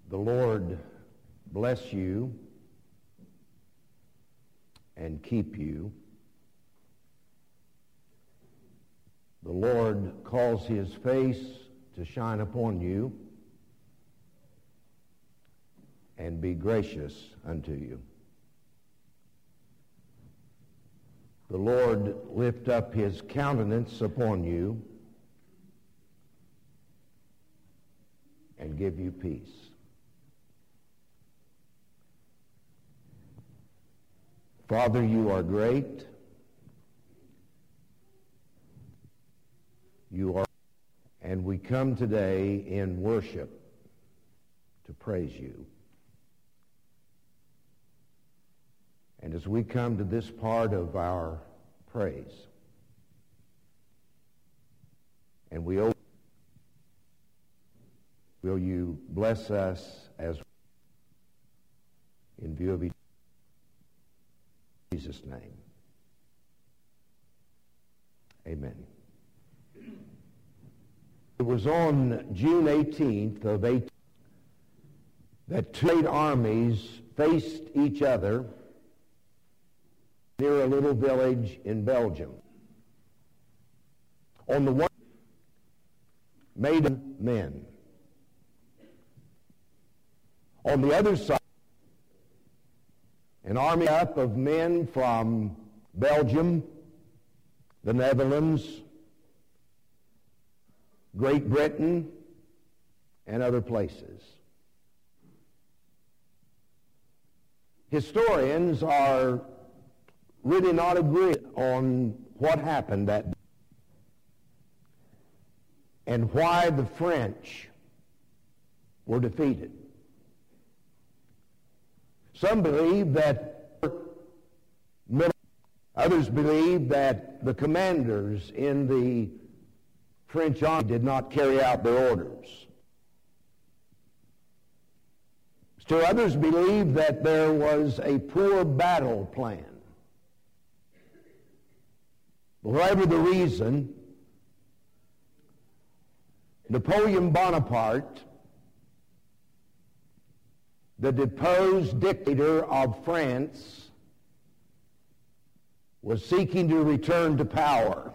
The Lord bless you and keep you. The Lord cause his face to shine upon you and be gracious unto you. The Lord lift up his countenance upon you and give you peace. Father, you are great. You are, and we come today in worship to praise you. And as we come to this part of our praise, and will you bless us as in view of Jesus' name. Amen. It was on June 18th of 18 that two great armies faced each other near a little village in Belgium. On the one, maiden men. On the other side, an army up of men from Belgium, the Netherlands, Great Britain, and other places. Historians are really not agreed on what happened that day and why the French were defeated. Some believe that, others believe that the commanders in the French army did not carry out their orders. Still others believe that there was a poor battle plan. But whatever the reason, Napoleon Bonaparte, the deposed dictator of France, was seeking to return to power.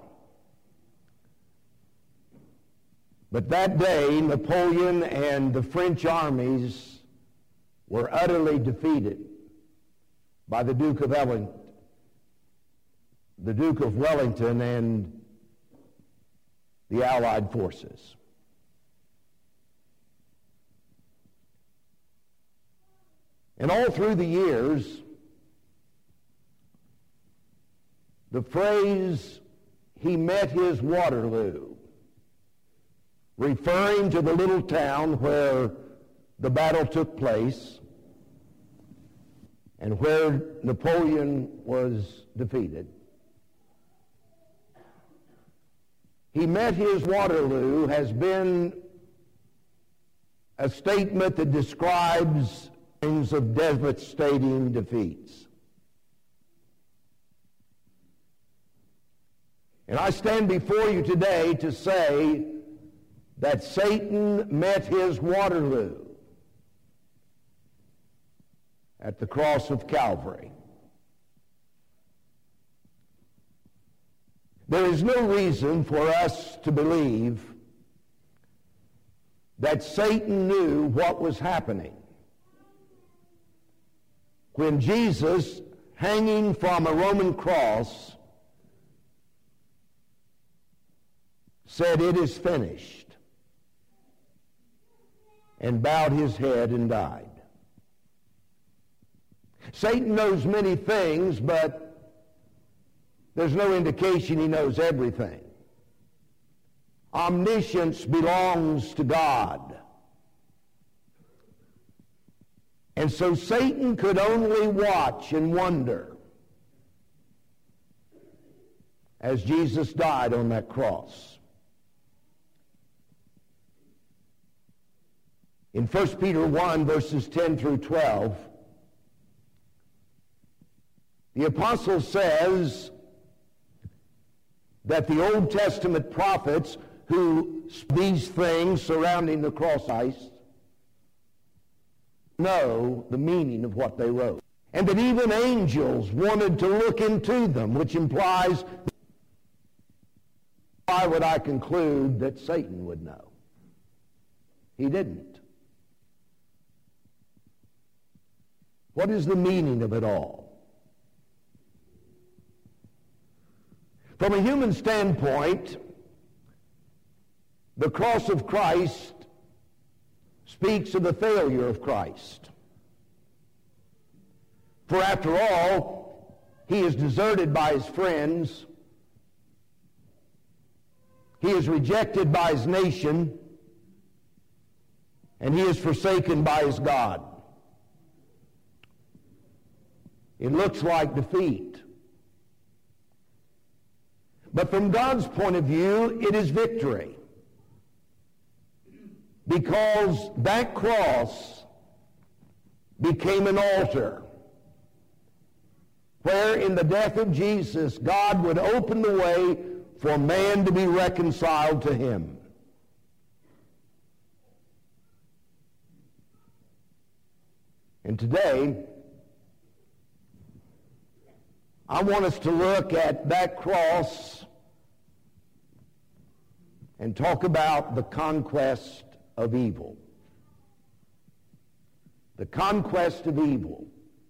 But that day, Napoleon and the French armies were utterly defeated by the Duke of Wellington and the Allied forces. And all through the years, the phrase, "he met his Waterloo," referring to the little town where the battle took place and where Napoleon was defeated. "He met his Waterloo" has been a statement that describes of devastating defeats. And I stand before you today to say that Satan met his Waterloo at the cross of Calvary. There is no reason for us to believe that Satan knew what was happening when Jesus, hanging from a Roman cross, said, "It is finished," and bowed his head and died. Satan knows many things, but there's no indication he knows everything. Omniscience belongs to God. And so Satan could only watch and wonder as Jesus died on that cross. In 1 Peter 1, verses 10 through 12, the apostle says that the Old Testament prophets who these things surrounding the cross know the meaning of what they wrote. And that even angels wanted to look into them, which implies, why would I conclude that Satan would know? He didn't. What is the meaning of it all? From a human standpoint, the cross of Christ speaks of the failure of Christ. For after all, he is deserted by his friends. He is rejected by his nation. And he is forsaken by his God. It looks like defeat. But from God's point of view, it is victory. Because that cross became an altar where in the death of Jesus, God would open the way for man to be reconciled to him. And today, I want us to look at that cross and talk about the conquest of evil. The conquest of evil.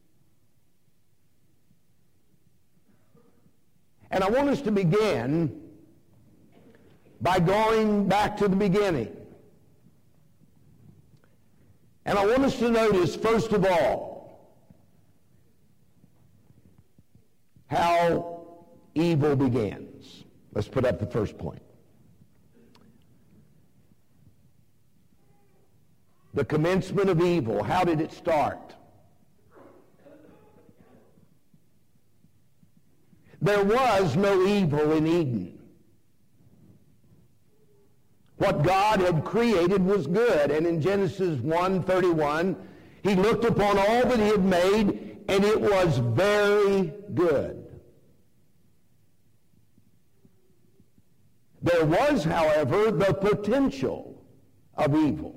And I want us to begin by going back to the beginning. And I want us to notice, first of all, how evil begins. Let's put up the first point. The commencement of evil. How did it start? There was no evil in Eden. What God had created was good. And in Genesis 1:31, he looked upon all that he had made, and it was very good. There was, however, the potential of evil.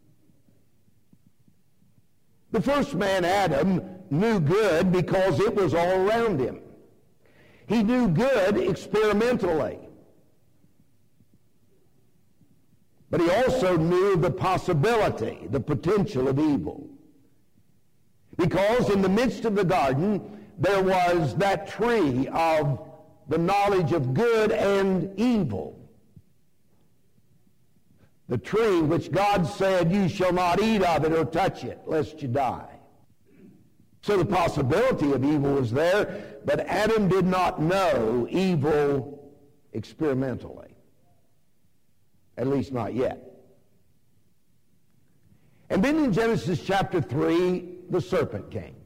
The first man, Adam, knew good because it was all around him. He knew good experimentally. But he also knew the possibility, the potential of evil. Because in the midst of the garden, there was that tree of the knowledge of good and evil. The tree which God said, you shall not eat of it or touch it, lest you die. So the possibility of evil was there, but Adam did not know evil experimentally. At least not yet. And then in Genesis chapter 3, the serpent came.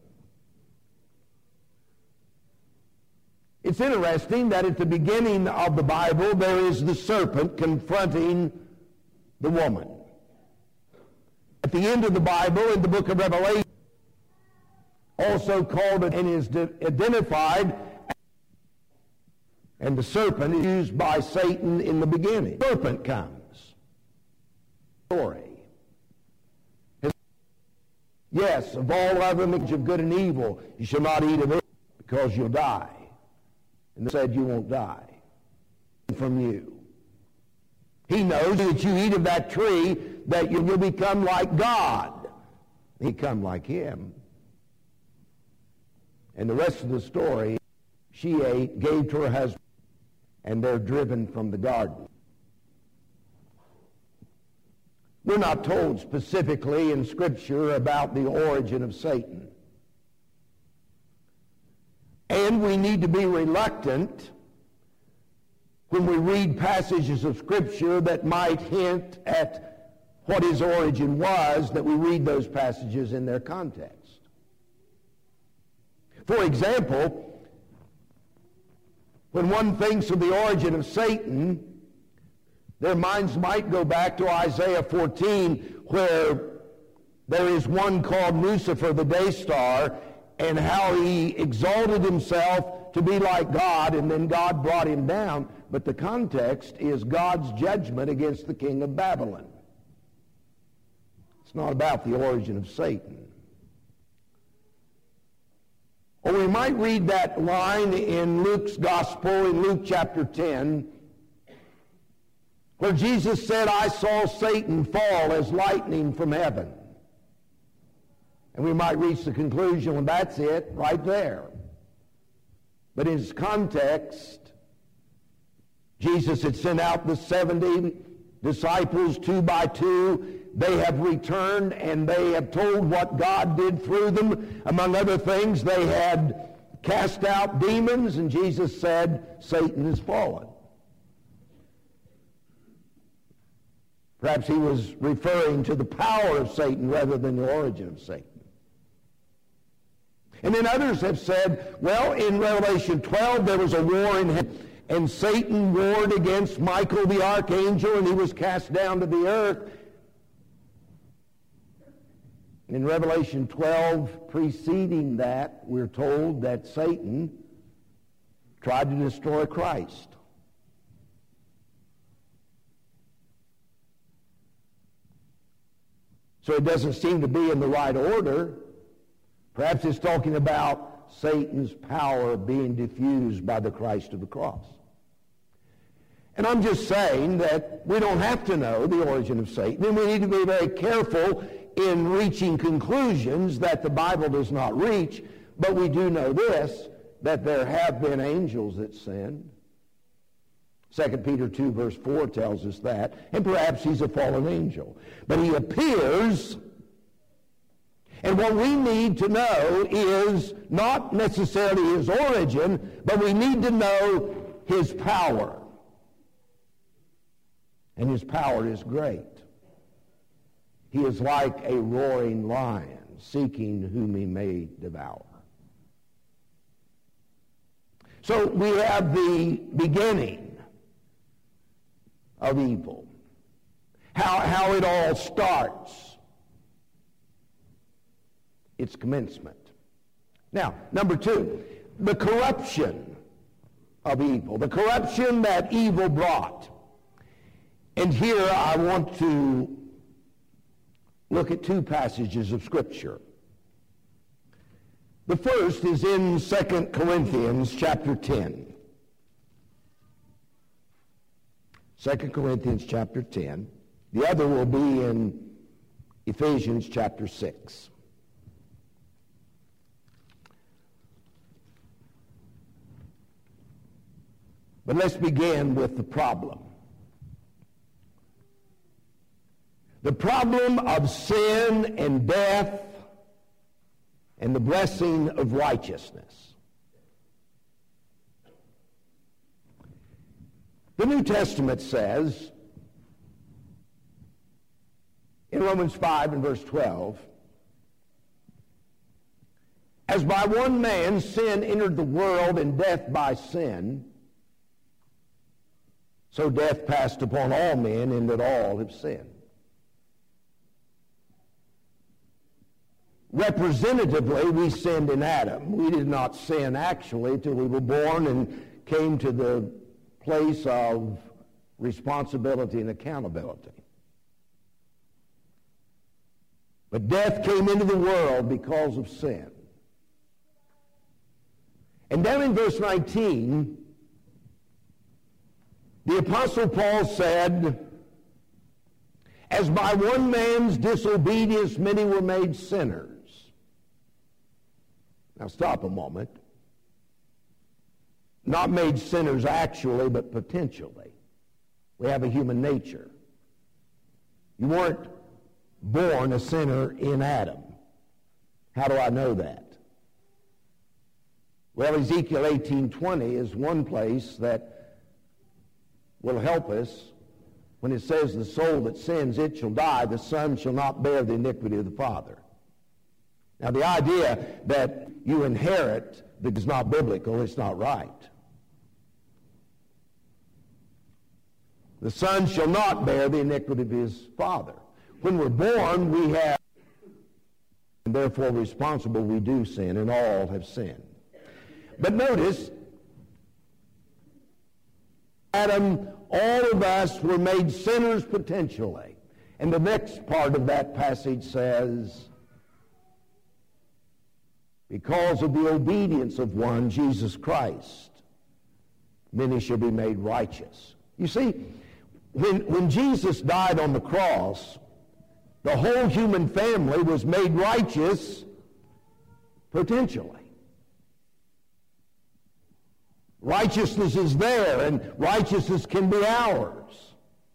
It's interesting that at the beginning of the Bible, there is the serpent confronting the woman. At the end of the Bible, in the book of Revelation, also called and is identified, and the serpent is used by Satan in the beginning. The serpent comes. Story. Yes, of all other knowledge of good and evil, you shall not eat of it because you'll die. And they said you won't die from you. He knows that you eat of that tree, that you'll become like God. He come like him. And the rest of the story, she ate, gave to her husband, and they're driven from the garden. We're not told specifically in Scripture about the origin of Satan. And we need to be reluctant when we read passages of Scripture that might hint at what his origin was, that we read those passages in their context. For example, when one thinks of the origin of Satan, their minds might go back to Isaiah 14, where there is one called Lucifer, the day star, and how he exalted himself to be like God, and then God brought him down. But the context is God's judgment against the king of Babylon. It's not about the origin of Satan. Or we might read that line in Luke's Gospel, in Luke chapter 10, where Jesus said, I saw Satan fall as lightning from heaven. And we might reach the conclusion, well, that's it right there. But in its context, Jesus had sent out the 70 disciples 2 by 2. They have returned and they have told what God did through them. Among other things, they had cast out demons, and Jesus said, Satan is fallen. Perhaps he was referring to the power of Satan rather than the origin of Satan. And then others have said, well, in Revelation 12, there was a war in heaven, and Satan warred against Michael the archangel, and he was cast down to the earth. In Revelation 12, preceding that, we're told that Satan tried to destroy Christ. So it doesn't seem to be in the right order. Perhaps it's talking about Satan's power being diffused by the Christ of the cross. And I'm just saying that we don't have to know the origin of Satan, and we need to be very careful in reaching conclusions that the Bible does not reach, but we do know this, that there have been angels that sinned. 2 Peter 2 verse 4 tells us that, and perhaps he's a fallen angel. But he appears, and what we need to know is not necessarily his origin, but we need to know his power. And his power is great. He is like a roaring lion, seeking whom he may devour. So we have the beginning of evil. How it all starts. Its commencement. Now, number 2, the corruption of evil. The corruption that evil brought. And here I want to look at 2 passages of Scripture. The first is in 2 Corinthians chapter 10. 2 Corinthians chapter 10. The other will be in Ephesians chapter 6. But let's begin with the problem. The problem of sin and death and the blessing of righteousness. The New Testament says in Romans 5 and verse 12, as by one man sin entered the world, and death by sin, so death passed upon all men, in that all have sinned. Representatively, we sinned in Adam. We did not sin actually till we were born and came to the place of responsibility and accountability. But death came into the world because of sin. And down in verse 19, the Apostle Paul said, as by one man's disobedience many were made sinners. Now stop a moment. Not made sinners actually, but potentially. We have a human nature. You weren't born a sinner in Adam. How do I know that? Well, Ezekiel 18:20 is one place that will help us when it says, the soul that sins, it shall die. The son shall not bear the iniquity of the father. Now, the idea that you inherit that is not biblical, it's not right. The son shall not bear the iniquity of his father. When we're born, we have, and therefore responsible, we do sin, and all have sinned. But notice, Adam, all of us were made sinners potentially. And the next part of that passage says, because of the obedience of one, Jesus Christ, many shall be made righteous. You see, when Jesus died on the cross, the whole human family was made righteous potentially. Righteousness is there, and righteousness can be ours.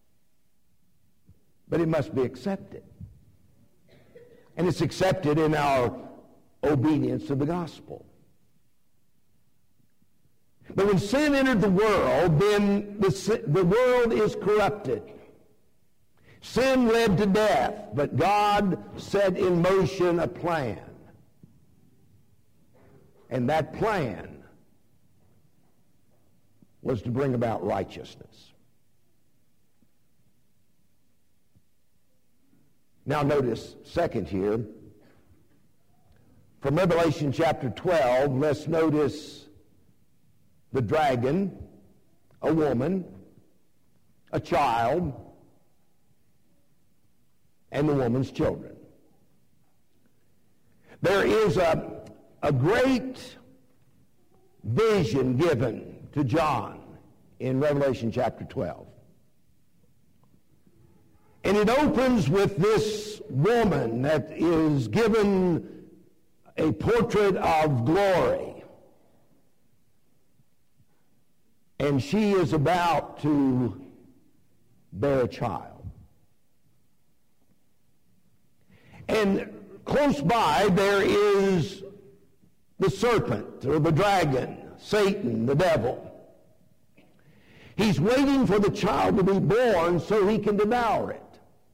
But it must be accepted. And it's accepted in our obedience to the gospel. But when sin entered the world, then the world is corrupted. Sin led to death, but God set in motion a plan. And that plan was to bring about righteousness. Now notice, second here, from Revelation chapter 12, let's notice the dragon, a woman, a child, and the woman's children. There is a great vision given to John in Revelation chapter 12. And it opens with this woman that is given a portrait of glory. And she is about to bear a child. And close by there is the serpent or the dragon, Satan, the devil. He's waiting for the child to be born so he can devour it.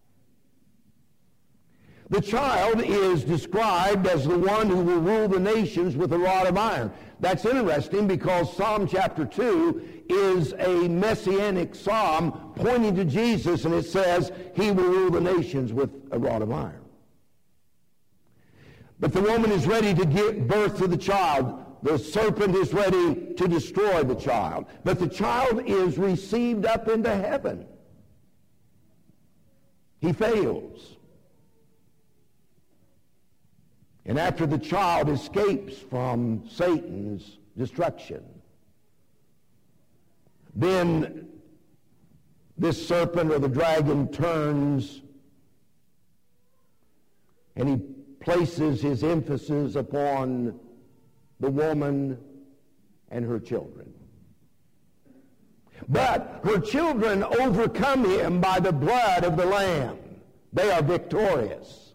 The child is described as the one who will rule the nations with a rod of iron. That's interesting because Psalm chapter 2 is a messianic psalm pointing to Jesus, and it says he will rule the nations with a rod of iron. But the woman is ready to give birth to the child. The serpent is ready to destroy the child. But the child is received up into heaven. He fails. And after the child escapes from Satan's destruction, then this serpent or the dragon turns and he places his emphasis upon the woman and her children. But her children overcome him by the blood of the Lamb. They are victorious.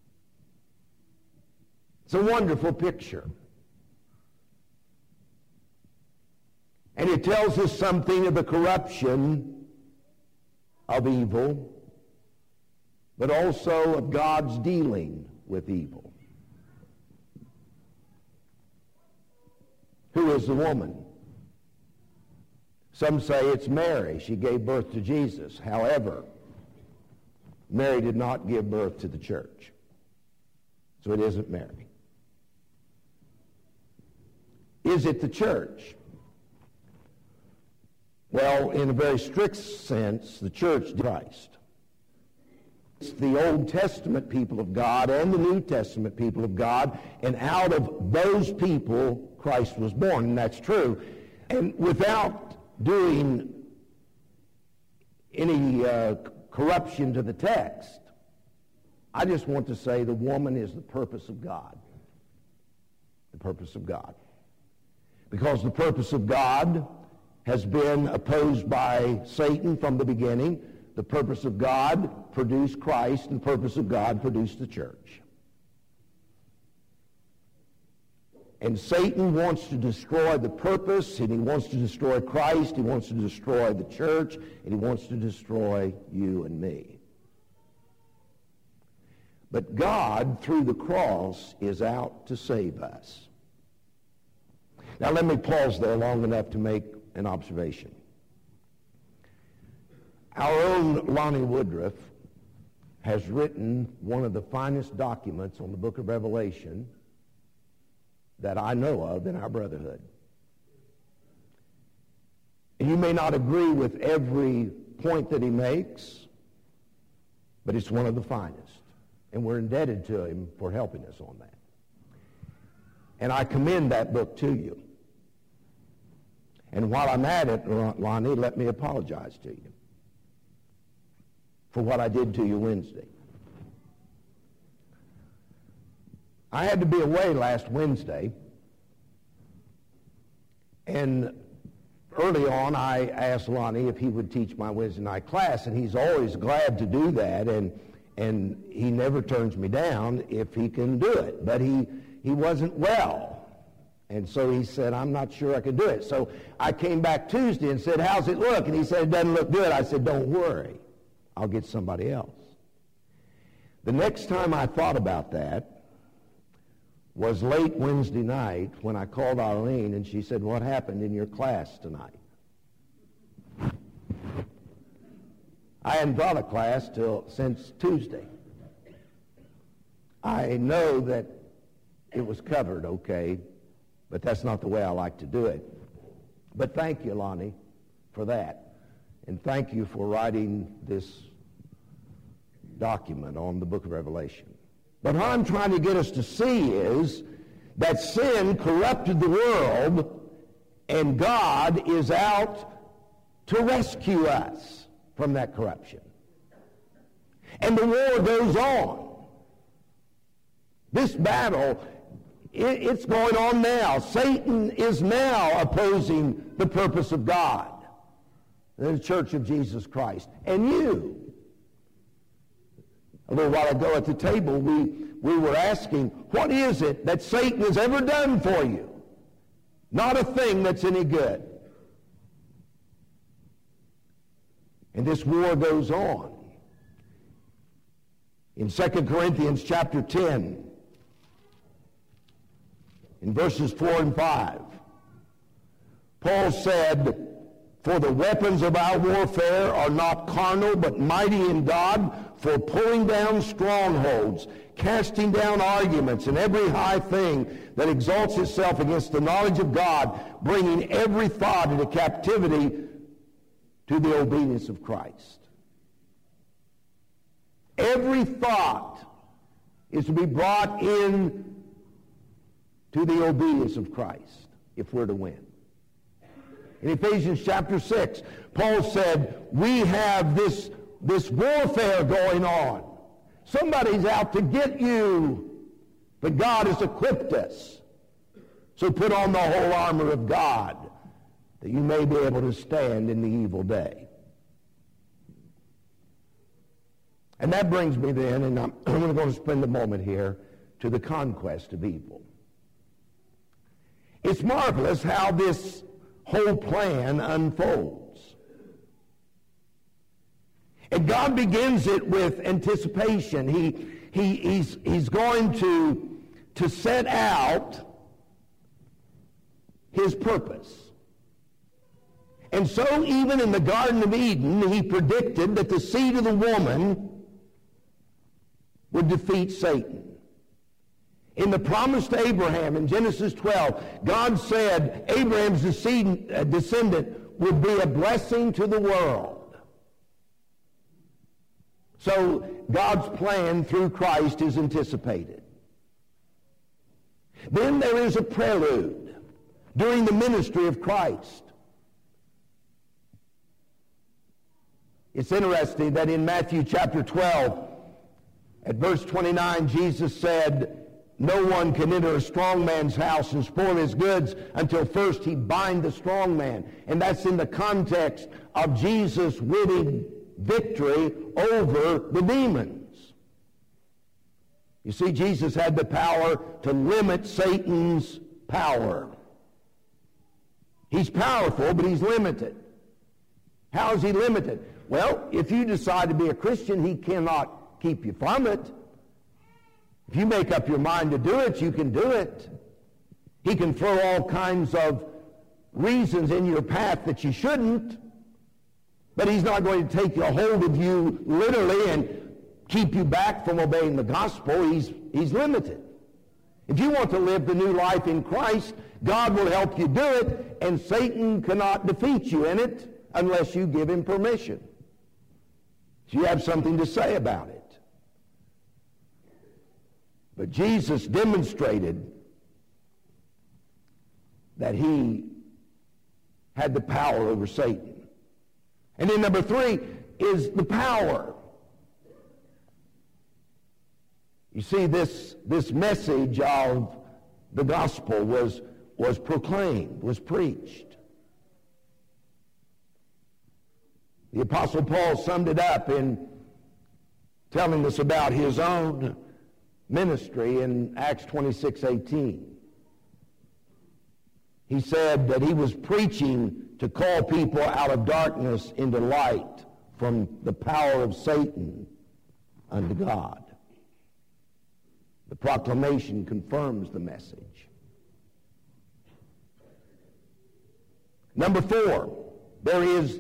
It's a wonderful picture. And it tells us something of the corruption of evil, but also of God's dealing with evil. Who is the woman? Some say it's Mary. She gave birth to Jesus. However, Mary did not give birth to the church. So it isn't Mary. Is it the church? Well, in a very strict sense, the church is Christ. It's the Old Testament people of God and the New Testament people of God, and out of those people, Christ was born, and that's true. And without doing any corruption to the text, I just want to say the woman is the purpose of God. The purpose of God. Because the purpose of God has been opposed by Satan from the beginning. The purpose of God produced Christ, and the purpose of God produced the church. And Satan wants to destroy the purpose, and he wants to destroy Christ, he wants to destroy the church, and he wants to destroy you and me. But God, through the cross, is out to save us. Now let me pause there long enough to make an observation. Our own Lonnie Woodruff has written one of the finest documents on the book of Revelation that I know of in our brotherhood. And you may not agree with every point that he makes, but it's one of the finest. And we're indebted to him for helping us on that. And I commend that book to you. And while I'm at it, Lonnie, let me apologize to you for what I did to you Wednesday. I had to be away last Wednesday, and early on I asked Lonnie if he would teach my Wednesday night class, and he's always glad to do that, and he never turns me down if he can do it. But he wasn't well. And so he said, I'm not sure I can do it. So I came back Tuesday and said, how's it look? And he said, it doesn't look good. I said, don't worry. I'll get somebody else. The next time I thought about that was late Wednesday night when I called Arlene and she said, what happened in your class tonight? I hadn't taught a class since Tuesday. I know that it was covered okay, but that's not the way I like to do it. But thank you, Lonnie, for that. And thank you for writing this document on the book of Revelation. But what I'm trying to get us to see is that sin corrupted the world, and God is out to rescue us from that corruption. And the war goes on. This battle, it's going on now. Satan is now opposing the purpose of God, the Church of Jesus Christ. And you, a little while ago at the table, we were asking, what is it that Satan has ever done for you? Not a thing that's any good. And this war goes on. In 2 Corinthians chapter 10, in verses 4 and 5, Paul said, for the weapons of our warfare are not carnal, but mighty in God for pulling down strongholds, casting down arguments and every high thing that exalts itself against the knowledge of God, bringing every thought into captivity to the obedience of Christ. Every thought is to be brought in to the obedience of Christ if we're to win. In Ephesians chapter 6, Paul said, we have this warfare going on. Somebody's out to get you, but God has equipped us. So put on the whole armor of God that you may be able to stand in the evil day. And that brings me then, and I'm going to spend a moment here, to the conquest of evil. It's marvelous how this whole plan unfolds. And God begins it with anticipation. He's going to set out his purpose. And so even in the Garden of Eden, he predicted that the seed of the woman would defeat Satan. In the promise to Abraham in Genesis 12, God said Abraham's descendant would be a blessing to the world. So God's plan through Christ is anticipated. Then there is a prelude during the ministry of Christ. It's interesting that in Matthew chapter 12, at verse 29, Jesus said, no one can enter a strong man's house and spoil his goods until first he bind the strong man. And that's in the context of Jesus winning victory over the demons. You see, Jesus had the power to limit Satan's power. He's powerful, but he's limited. How is he limited? Well, if you decide to be a Christian, he cannot keep you from it. If you make up your mind to do it, you can do it. He can throw all kinds of reasons in your path that you shouldn't, but he's not going to take a hold of you literally and keep you back from obeying the gospel. He's limited. If you want to live the new life in Christ, God will help you do it, and Satan cannot defeat you in it unless you give him permission. So you have something to say about it. But Jesus demonstrated that he had the power over Satan. And then number 3 is the power. You see, this message of the gospel was proclaimed, was preached. The Apostle Paul summed it up in telling us about his own ministry in Acts 26:18. He said that he was preaching to call people out of darkness into light, from the power of Satan unto God. The proclamation confirms the message. Number 4, there is,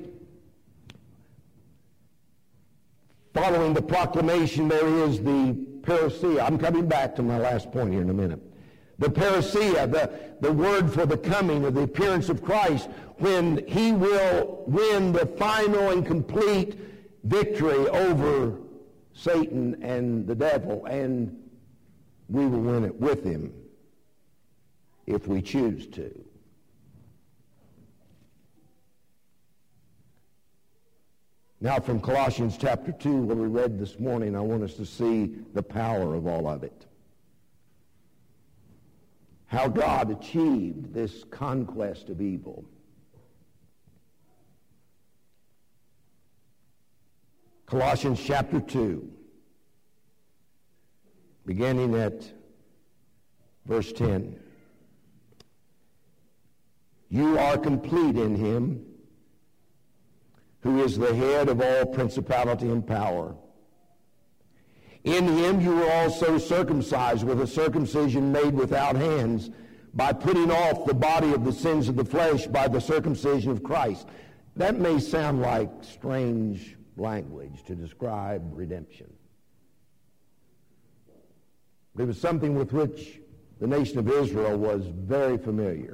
following the proclamation, there is the parousia. I'm coming back to my last point here in a minute. The parousia, the word for the coming of the appearance of Christ, when he will win the final and complete victory over Satan and the devil, and we will win it with him if we choose to. Now from Colossians chapter 2, what we read this morning, I want us to see the power of all of it. How God achieved this conquest of evil. Colossians chapter 2, beginning at verse 10. You are complete in him, who is the head of all principality and power. In him you were also circumcised with a circumcision made without hands, by putting off the body of the sins of the flesh by the circumcision of Christ. That may sound like strange language to describe redemption. It was something with which the nation of Israel was very familiar.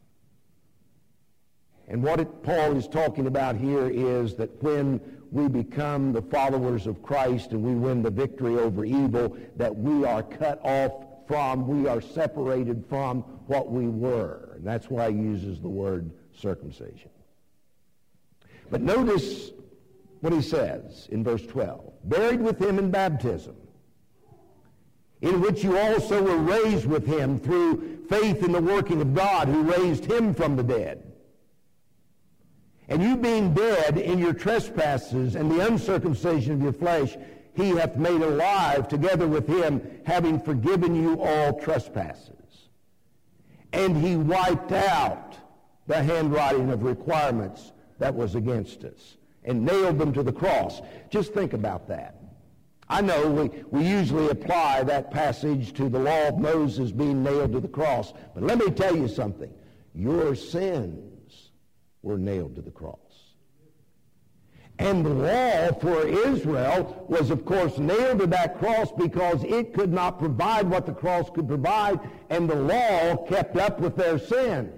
And what Paul is talking about here is that when we become the followers of Christ and we win the victory over evil, that we are cut off from, we are separated from what we were. And that's why he uses the word circumcision. But notice what he says in verse 12. Buried with him in baptism, in which you also were raised with him through faith in the working of God who raised him from the dead. And you being dead in your trespasses and the uncircumcision of your flesh, he hath made alive together with him, having forgiven you all trespasses. And he wiped out the handwriting of requirements that was against us and nailed them to the cross. Just think about that. I know we usually apply that passage to the law of Moses being nailed to the cross. But let me tell you something. Your sins were nailed to the cross. And the law for Israel was, of course, nailed to that cross because it could not provide what the cross could provide, and the law kept up with their sins.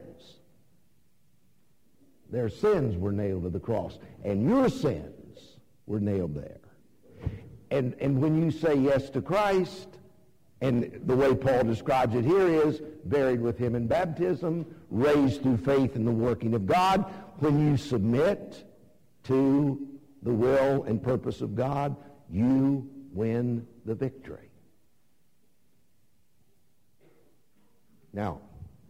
Their sins were nailed to the cross, and your sins were nailed there. And when you say yes to Christ, and the way Paul describes it here is buried with him in baptism, raised through faith in the working of God. When you submit to the will and purpose of God, you win the victory. Now,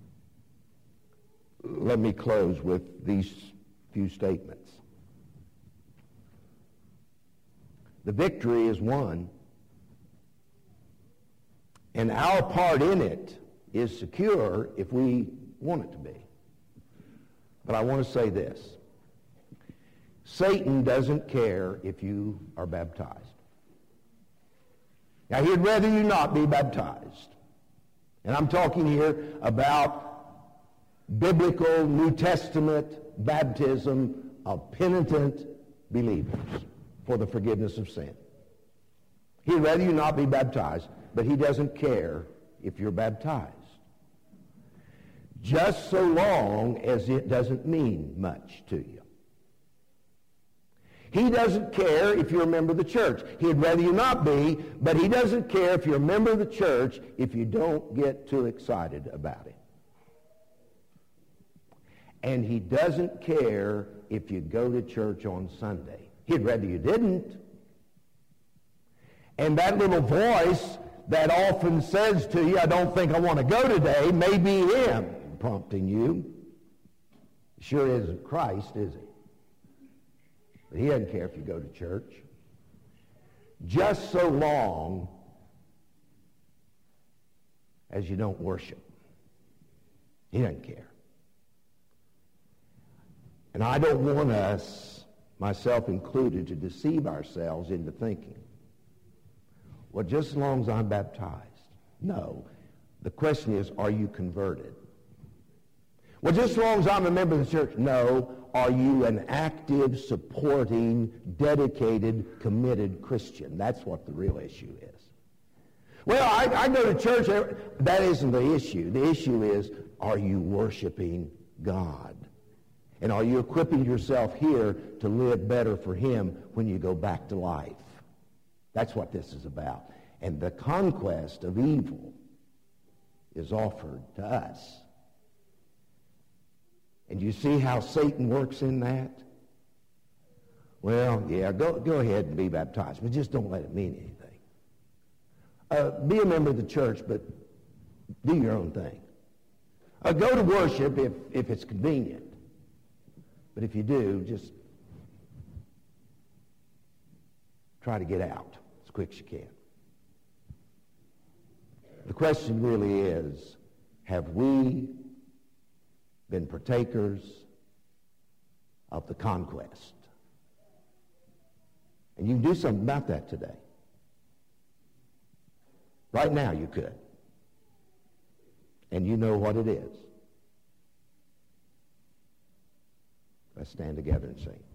let me close with these few statements. The victory is won, and our part in it is secure if we want it to be. But I want to say this. Satan doesn't care if you are baptized. Now, he'd rather you not be baptized. And I'm talking here about biblical New Testament baptism of penitent believers for the forgiveness of sin. He'd rather you not be baptized, but he doesn't care if you're baptized, just so long as it doesn't mean much to you. He doesn't care if you're a member of the church. He'd rather you not be, but he doesn't care if you're a member of the church if you don't get too excited about it. And he doesn't care if you go to church on Sunday. He'd rather you didn't. And that little voice that often says to you, I don't think I want to go today, may be him prompting you. He sure isn't Christ, is he? But he doesn't care if you go to church. Just so long as you don't worship. He doesn't care. And I don't want us, myself included, to deceive ourselves into thinking, well, just as long as I'm baptized. No. The question is, are you converted? Well, just as long as I'm a member of the church. No. Are you an active, supporting, dedicated, committed Christian? That's what the real issue is. Well, I go to church. That isn't the issue. The issue is, are you worshiping God? And are you equipping yourself here to live better for him when you go back to life? That's what this is about. And the conquest of evil is offered to us. And you see how Satan works in that? Well, yeah, go ahead and be baptized, but just don't let it mean anything. Be a member of the church, but do your own thing. Go to worship if it's convenient. But if you do, just try to get out as quick as you can. The question really is, have we been partakers of the conquest? And you can do something about that today. Right now you could. And you know what it is. Let's stand together and sing.